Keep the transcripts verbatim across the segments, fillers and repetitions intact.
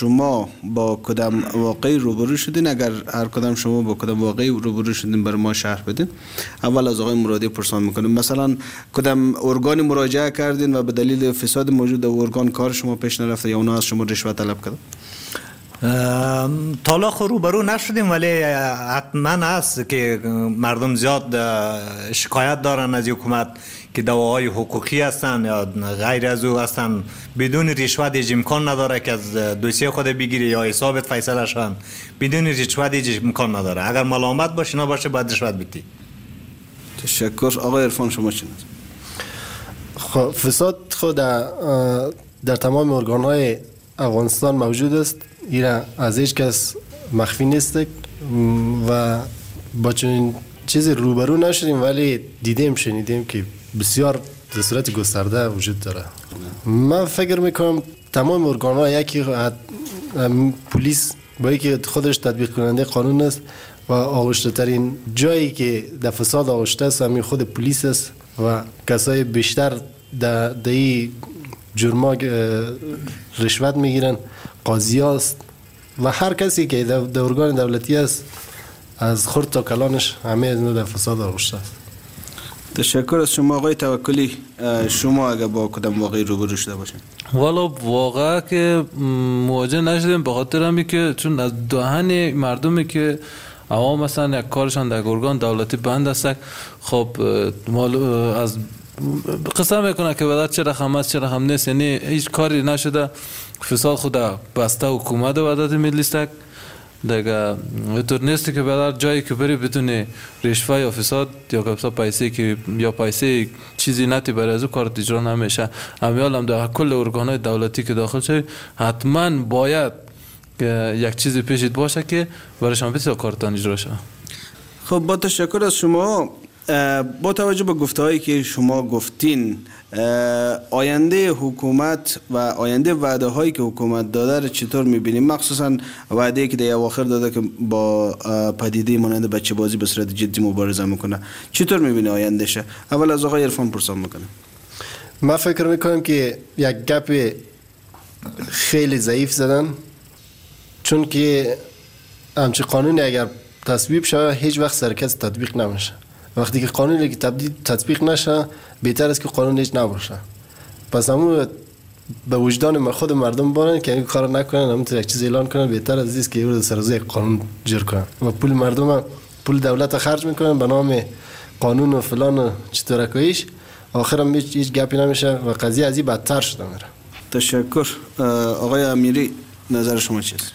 شما با کدام واقعی روبرو شدین؟ اگر هر کدام شما با کدام واقعی روبرو شدین بر ما شرح بدین. اول از آقای مرادی پرسان میکنیم، مثلا کدام ارگانی مراجعه کردین و به دلیل فساد موجود در ارگان کار شما پیش نرفته یا اونا از شما رشوه طلب کردن؟ تالا خو روبرو نشدیم، ولی حتما هست که مردم زیاد شکایت دارن از حکومت که دواهای حقوقی هستن یا غیر از او هستن، بدون رشوت هیچ امکان نداره که از دوسیه خود بگیری یا حسابت فیصله شن، بدون رشوت هیچ امکان نداره. اگر ملامت باشه نباشه باید رشوت بدی. تشکر. آقای عرفان شما چی نظر؟ خب فساد خود در, در تمام ارگان‌های افغانستان موجود است، اینا از هیچ کس مخفی نیست و با چنین چیزی روبرو نشدیم، ولی دیدیم شنیدیم که بسیار به صورت گسترده وجود داره. من فکر میکنم تمام ارگان‌ها، یکی پلیس با یکی خودش تطبیق کننده قانون است و آغشته ترین جایی که در فساد آغشته است همین خود پلیس است و کسای بیشتر در دی جرما رشوت میگیرن قاضی است و هر کسی که در ارگان دولتی است از خرد تا کلانش همه از نوع در فساد آغشته است. تشکر از شما. آقای توکلی شما اگر با کدام واقعی روبرو شده باشین؟ والا واقعا که مواجه نشدیم، به خاطر همین که چون از دهن مردمی که عوام مثلا یک کارشان در ارگان دولتی بند است، خب از قسم میکنه که بعد چه رقم است چه رقم نیست، یعنی هیچ کاری نشده. فساد خود بسته حکومت و وحدت ملی است دیگه، اینطور نیست که بعد جایی که بری بدون رشوه یا فساد یا که پیسه که یا پیسه چیزی نتی برای از کار اجرا نمیشه. امیال هم در کل ارگان‌های دولتی که داخل شد حتما باید یک چیزی پیشید باشه که برایشان بسیار کارتان اجرا شه. خب با تشکر از شما. با توجه به گفته‌هایی که شما گفتین، آینده حکومت و آینده وعده هایی که حکومت داده رو چطور میبینیم؟ مخصوصا وعده که در اواخر داده که با پدیده مانند بچه بازی به صورت جدی مبارزه میکنه، چطور میبینی آیندهشه؟ اول از آقای عرفان پرسان میکنم. من فکر میکنم که یک گپ خیلی ضعیف زدن، چون که همچه قانونی اگر تصویب شود هیچ وقت سرکس تطبیق نمیشه. وقتی که قانونی که تطبیق نشه بهتر است که قانون هیچ نباشه. پس همون به وجدان خود مردم بارن که این کار نکنن، همون یک چیز اعلان کنن، بهتر از این که رو سرزای قانون جور کنن و پول مردم پول دولت خرج میکنن به نام قانون و فلان و چطورکاییش، آخرم هیچ هیچ گپی نمیشه و قضیه از این بدتر شده میره. تشکر. آقای امیری نظر شما چیست؟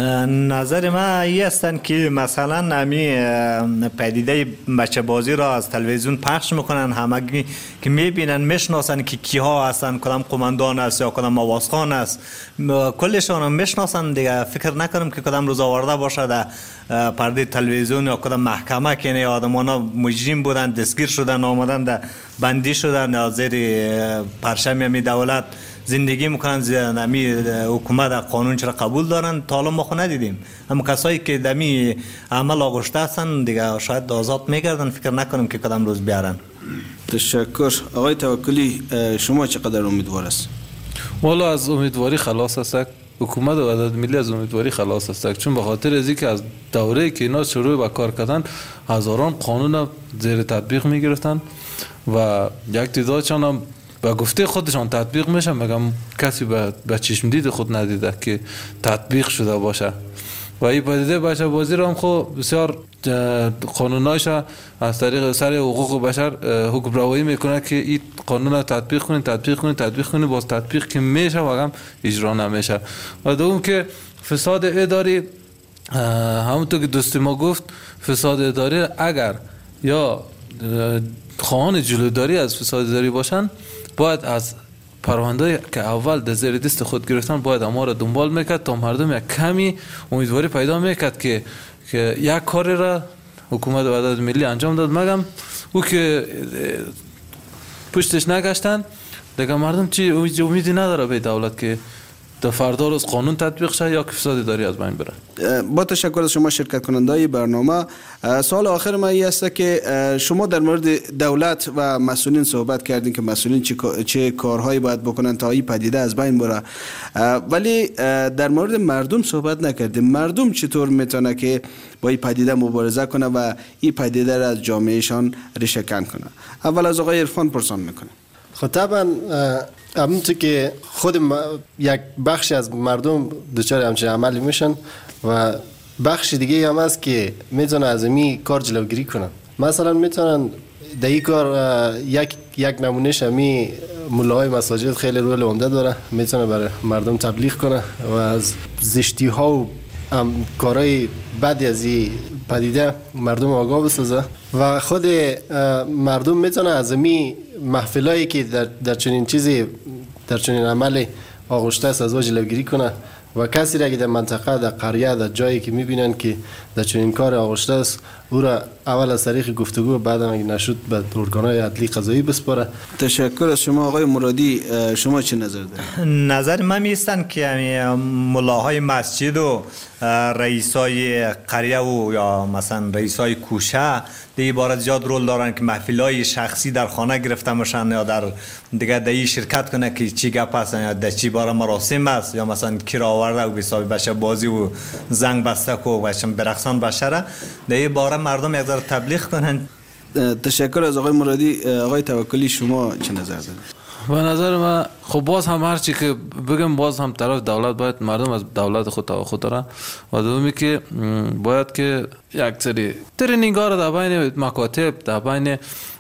نظر من این هستن که مثلا همی پدیده بچه بازی را از تلویزیون پخش میکنن، همه که میبینن میشناسن که کیها هستن، کدام قماندان است یا کدام آوازخان است، کلشان هم میشناسن دیگه. فکر نکنم که کدام روز آورده باشه در پرده تلویزیون یا کدام محکمه که نه آدمانا مجرم بودن دستگیر شدن آمدن در بندی شدن یا زیر پرچم همی دولت زندگی میکنن، زمی حکومت قانون چرا قبول دارن تا الان ما خو ندیدیم. اما کسایی که دمی عمل آغشته هستن دیگه شاید آزاد میگردن، فکر نکنم که کدام روز بیارن. تشکر. آقای توکلی شما چقدر امیدوار است؟ والا از امیدواری خلاص است، حکومت و وحدت ملی از امیدواری خلاص است، چون به خاطر از اینکه از دوره که اینا شروع به کار کردن هزاران قانون زیر تطبیق میگرفتن و یک تعدادشان هم با گفته خودشان تطبیق میشه، مگم کسی به چشم دید خود ندیده که تطبیق شده باشه. و این پدیده بچه بازی را هم خب بسیار قانونایش از طریق سر حقوق بشر حکم روایی میکنه که این قانون را تطبیق کنید تطبیق کنید تطبیق کنید، باز تطبیق که میشه و هم اجرا نمیشه. و دوم که فساد اداری، همونطور که دوستی ما گفت، فساد اداری اگر یا خواهان جلوداری از فساد اداری باشن باید از پرونده که اول در زیر دست خود گرفتن باید اما را دنبال میکرد تا مردم یک کمی امیدواری پیدا میکرد که که یک کاری را حکومت وحدت ملی انجام داد، مگم او که پشتش نگشتن دیگه مردم چی امیدی نداره به دولت که در فردا روز قانون تطبیق شه یا که فساد اداری از بین بره. با تشکر از شما شرکت کننده های برنامه. سوال آخر ما این است که شما در مورد دولت و مسئولین صحبت کردین که مسئولین چه, چه کارهایی باید بکنن تا این پدیده از بین بره، ولی در مورد مردم صحبت نکردیم. مردم چطور میتونه که با این پدیده مبارزه کنه و این پدیده را از جامعهشان ریشه کن کنه؟ اول از آقای عرفان پرسان میکنه. خب طبعا همونطور که خود یک بخش از مردم دچار همچین عملی میشن و بخش دیگه هم هست که میتونن از این کار جلوگیری کنن. مثلا میتونن در این کار یک یک نمونهش همی ملاهای مساجد خیلی رول عمده داره، میتونه برای مردم تبلیغ کنه و از زشتی ها و کارهای بدی از این پدیده مردم آگاه بسازه و خود مردم میتونه از این محفلایی که در در چنین چیزی در چنین عملی آغشته است از جلوگیری کنه و کسی را که در منطقه در قریه در جایی که میبینن که در چنین کار آغشته است او را اول از طریق گفتگو بعد هم اگه نشد به ارگان‌های عدلی قضایی بسپاره. تشکر از شما آقای مرادی. شما چه نظر دارید؟ نظر من میستن که ملاهای مسجد و رئیسای قریه و یا مثلا رئیسای کوشه در عبارت زیاد رول دارن که محفلای شخصی در خانه گرفته میشن یا در دیگه دایی شرکت کنه که چی گپ است یا در چی باره مراسم است یا مثلا کیر آورده و حساب بشه بازی و زنگ بسته کو و برقصان بشره در این باره مردم یک ذره تبلیغ کنن. تشکر از آقای مرادی. آقای توکلی شما چه نظر دارید؟ به نظر من خب باز هم هرچی که بگم باز هم طرف دولت باید مردم از دولت خود توقع دارن و دومی که باید که یک سری ترینینگ ها در بین مکاتب در بین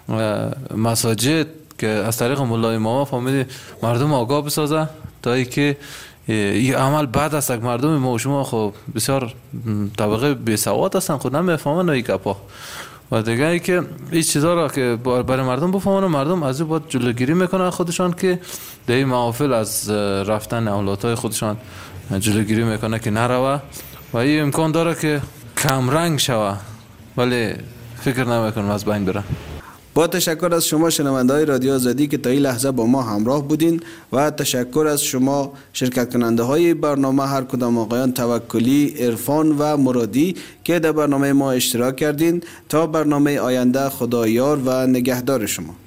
مساجد که از طریق مولای امام فهمیدی مردم آگاه بسازه تا ای که این عمل بد است. مردم ما و شما خب بسیار طبقه بی سواد هستن خود نمیفهمن این گپا و دیگه ای که این چیزا را که برای مردم بفهمن مردم از این باید جلوگیری میکنن خودشان که در این محافل از رفتن اولادهای خودشان جلوگیری میکنه که نروه و این امکان داره که کم رنگ شوه ولی فکر نمیکنم از بین بره. با تشکر از شما شنونده‌های رادیو آزادی که تا این لحظه با ما همراه بودین و تشکر از شما شرکت کننده های برنامه هر کدام آقایان توکلی، عرفان و مرادی که در برنامه ما اشتراک کردین. تا برنامه آینده خدایار و نگهدار شما.